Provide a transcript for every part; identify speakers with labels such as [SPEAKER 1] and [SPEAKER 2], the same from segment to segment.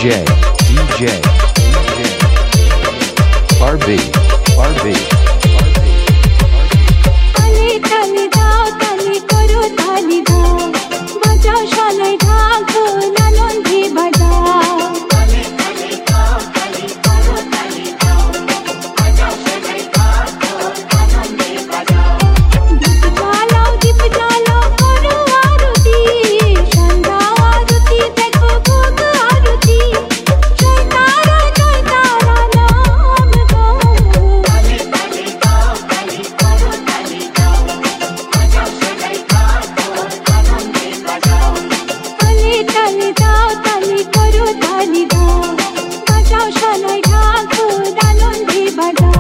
[SPEAKER 1] DJ RB
[SPEAKER 2] তালে তালে দাও তালে করো তালে দাও বাজাও শালায় ঢাকো নানন্দে বাজাও তালে তালে দাও তালে করো তালে দাও বাজাও শালায় ঢাকো নানন্দে বাজাও দীপ জ্বালাও করো আরতি সন্ধ্যা আরতি দেখো ভোগ আরতি জয় তারা নাম গো তালে তালে দাও তালে করো তালে দাও বাজাও শালায় ঢাকো নানন্দে বাজাও তালে তালে দাও তালে করো তালে দাও বাজাও শালায় ঢাকো নানন্দে বাজাও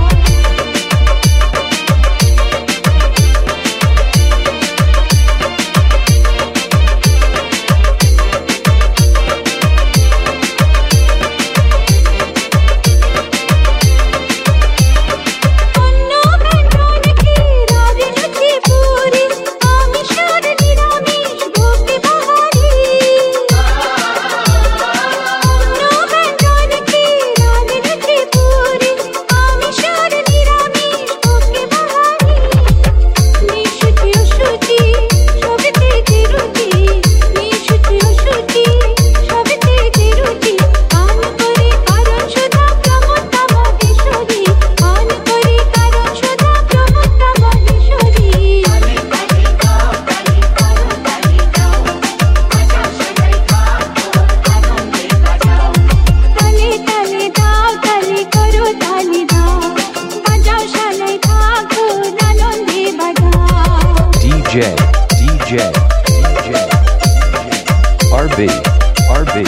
[SPEAKER 1] DJ RB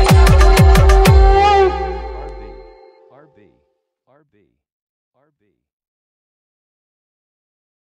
[SPEAKER 1] RB